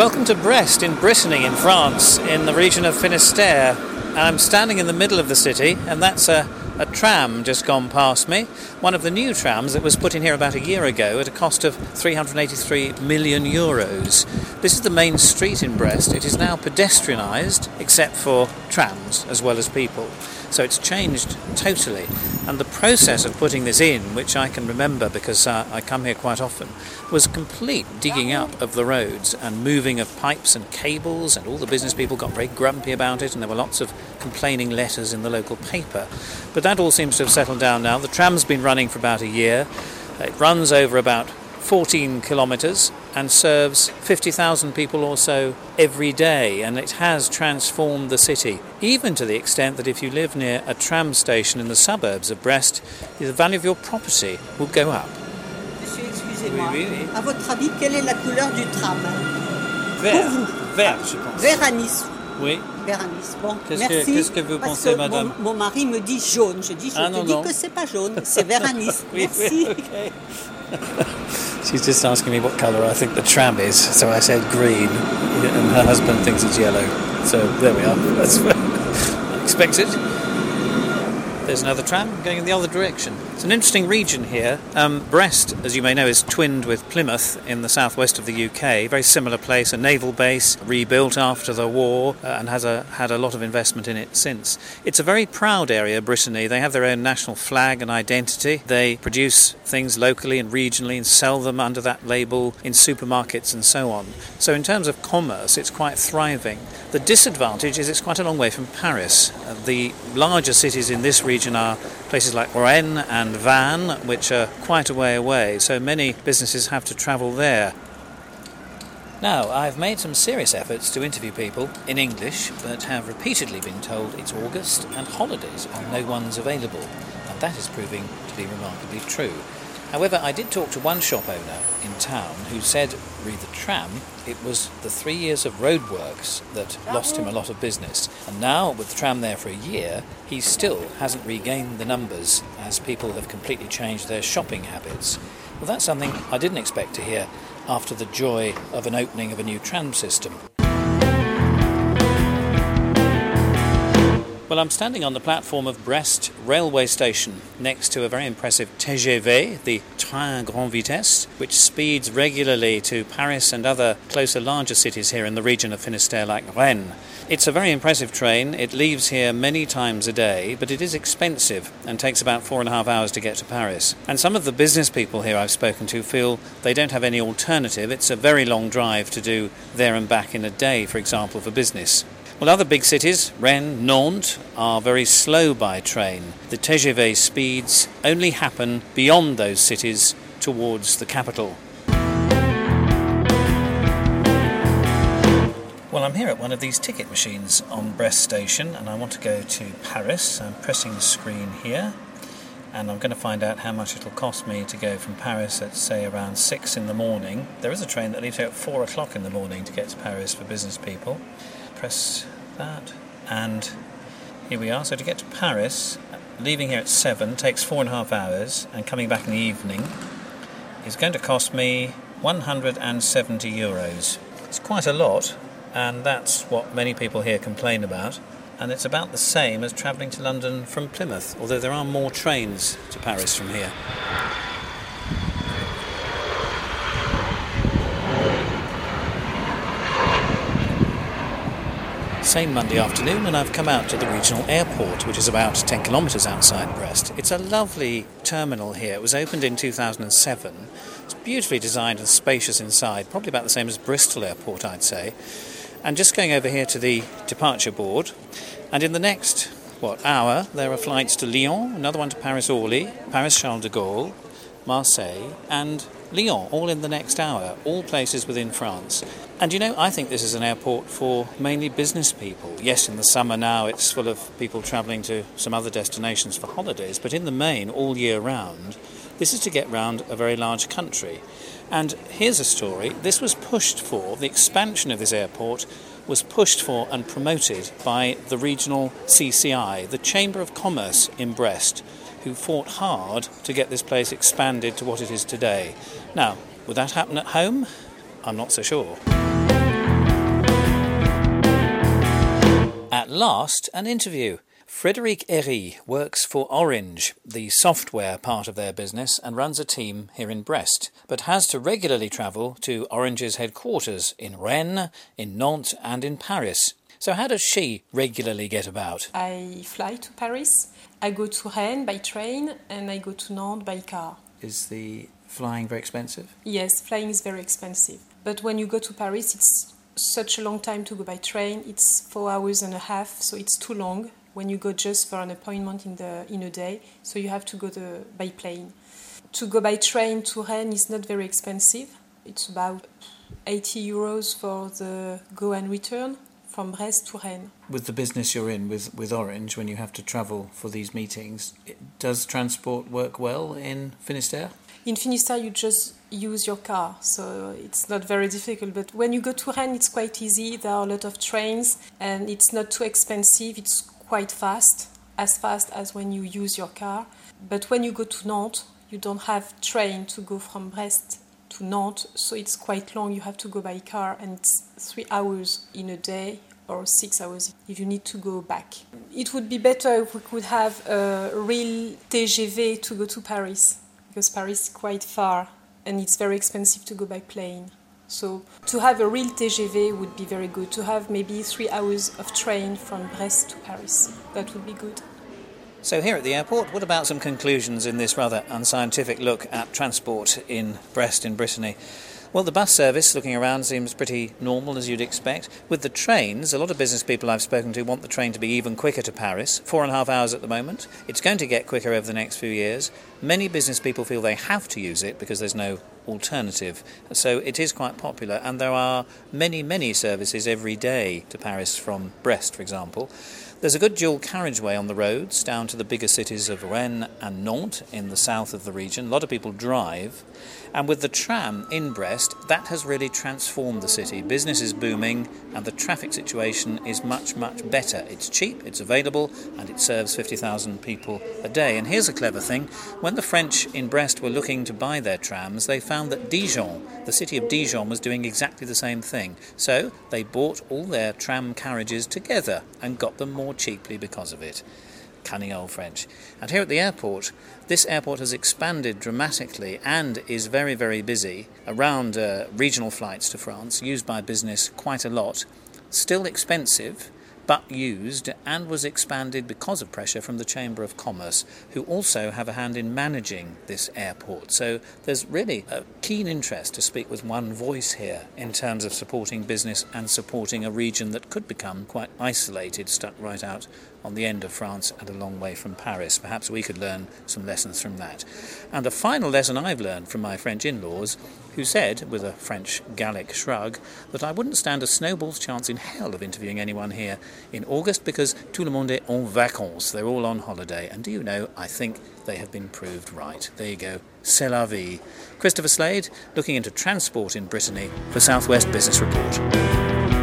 Welcome to Brest in Brittany in France, in the region of Finistère. I'm standing in the middle of the city, and that's a tram just gone past me. One of the new trams that was put in here about a year ago at a cost of 383 million euros. This is the main street in Brest. It is now pedestrianised, except for trams as well as people. So it's changed totally. And the process of putting this in, which I can remember because I come here quite often, was complete digging up of the roads and moving of pipes and cables, and all the business people got very grumpy about it, and there were lots of complaining letters in the local paper. But that all seems to have settled down now. The tram's been running for about a year. It runs over about 14 kilometres and serves 50,000 people or so every day, and it has transformed the city, even to the extent that if you live near a tram station in the suburbs of Brest, the value of your property will go up. Monsieur, excusez-moi. Oui, oui. À votre avis, quelle est la couleur du tram? Vert, je pense. Vert à Nice. Oui. Vert à Nice. Bon, Qu'est-ce merci. que vous Parce pensez, que madame? mon mari me dit jaune. Je dis, non, dis non. que c'est pas jaune, c'est vert à Nice. Oui, Merci. okay. She's just asking me what colour I think the tram is, so I said green, and her husband thinks it's yellow. So there we are. That's expected. There's another tram going in the other direction. It's an interesting region here. Brest, as you may know, is twinned with Plymouth in the southwest of the UK. Very similar place, a naval base, rebuilt after the war, and has had a lot of investment in it since. It's a very proud area, Brittany. They have their own national flag and identity. They produce things locally and regionally and sell them under that label in supermarkets and so on. So in terms of commerce, it's quite thriving. The disadvantage is it's quite a long way from Paris. The larger cities in this region are places like Rennes and Vannes, which are quite a way away, so many businesses have to travel there. Now, I've made some serious efforts to interview people in English, but have repeatedly been told it's August and holidays and no one's available, and that is proving to be remarkably true. However, I did talk to one shop owner in town who said, re the tram, it was the 3 years of roadworks that lost him a lot of business. And now, with the tram there for a year, he still hasn't regained the numbers as people have completely changed their shopping habits. Well, that's something I didn't expect to hear after the joy of an opening of a new tram system. Well, I'm standing on the platform of Brest railway station next to a very impressive TGV, the Train Grande Vitesse, which speeds regularly to Paris and other closer, larger cities here in the region of Finistère like Rennes. It's a very impressive train. It leaves here many times a day, but it is expensive and takes about 4.5 hours to get to Paris. And some of the business people here I've spoken to feel they don't have any alternative. It's a very long drive to do there and back in a day, for example, for business. Well, other big cities, Rennes, Nantes, are very slow by train. The TGV speeds only happen beyond those cities towards the capital. Well, I'm here at one of these ticket machines on Brest station, and I want to go to Paris. I'm pressing the screen here, and I'm going to find out how much it'll cost me to go from Paris at, say, around 6 in the morning. There is a train that leaves here at 4 o'clock in the morning to get to Paris for business people. Press that, and here we are. So to get to Paris, leaving here at 7 takes 4.5 hours, and coming back in the evening is going to cost me 170 euros. It's quite a lot, and that's what many people here complain about, and it's about the same as travelling to London from Plymouth, although there are more trains to Paris from here. Same Monday afternoon, and I've come out to the regional airport, which is about 10 kilometres outside Brest. It's a lovely terminal here. It was opened in 2007. It's beautifully designed and spacious inside, probably about the same as Bristol Airport, I'd say. And just going over here to the departure board, and in the next, hour, there are flights to Lyon, another one to Paris-Orly, Paris-Charles de Gaulle, Marseille, and Lyon, all in the next hour, all places within France. And I think this is an airport for mainly business people. Yes, in the summer now it's full of people travelling to some other destinations for holidays, but in the main, all year round, this is to get round a very large country. And here's a story. This was pushed for, the expansion of this airport was pushed for and promoted by the regional CCI, the Chamber of Commerce in Brest, who fought hard to get this place expanded to what it is today. Now, would that happen at home? I'm not so sure. At last, an interview. Frédéric Herry works for Orange, the software part of their business, and runs a team here in Brest, but has to regularly travel to Orange's headquarters in Rennes, in Nantes and in Paris. So how does she regularly get about? I fly to Paris, I go to Rennes by train, and I go to Nantes by car. Is the flying very expensive? Yes, flying is very expensive. But when you go to Paris, it's such a long time to go by train. It's 4 hours and a half, so it's too long when you go just for an appointment in a day. So you have to go by plane. To go by train to Rennes is not very expensive. It's about 80 euros for the go and return from Brest to Rennes. With the business you're in with Orange, when you have to travel for these meetings, does transport work well in Finistère? In Finistère, you just use your car, so it's not very difficult. But when you go to Rennes, it's quite easy. There are a lot of trains, and it's not too expensive. It's quite fast as when you use your car. But when you go to Nantes, you don't have train to go from Brest to Nantes, so it's quite long. You have to go by car, and it's 3 hours in a day or 6 hours if you need to go back. It would be better if we could have a real TGV to go to Paris, because Paris is quite far and it's very expensive to go by plane. So to have a real TGV would be very good. To have maybe 3 hours of train from Brest to Paris, that would be good. So here at the airport, what about some conclusions in this rather unscientific look at transport in Brest in Brittany? Well, the bus service, looking around, seems pretty normal, as you'd expect. With the trains, a lot of business people I've spoken to want the train to be even quicker to Paris, 4.5 hours at the moment. It's going to get quicker over the next few years. Many business people feel they have to use it because there's no alternative. So it is quite popular, and there are many services every day to Paris from Brest, for example. There's a good dual carriageway on the roads down to the bigger cities of Rennes and Nantes in the south of the region. A lot of people drive. And with the tram in Brest, that has really transformed the city. Business is booming and the traffic situation is much better. It's cheap, it's available, and it serves 50,000 people a day. And here's a clever thing. When the French in Brest were looking to buy their trams, they found that Dijon, the city of Dijon, was doing exactly the same thing. So they bought all their tram carriages together and got them more cheaply because of it. Cunning old French. And here at the airport, this airport has expanded dramatically and is very busy around regional flights to France, used by business quite a lot. Still expensive, but used, and was expanded because of pressure from the Chamber of Commerce, who also have a hand in managing this airport. So there's really a keen interest to speak with one voice here in terms of supporting business and supporting a region that could become quite isolated, stuck right out on the end of France and a long way from Paris. Perhaps we could learn some lessons from that. And the final lesson I've learned from my French in-laws, who said, with a French Gallic shrug, that I wouldn't stand a snowball's chance in hell of interviewing anyone here in August because tout le monde est en vacances. They're all on holiday. And do you know, I think they have been proved right. There you go. C'est la vie. Christopher Slade, looking into transport in Brittany for South West Business Report.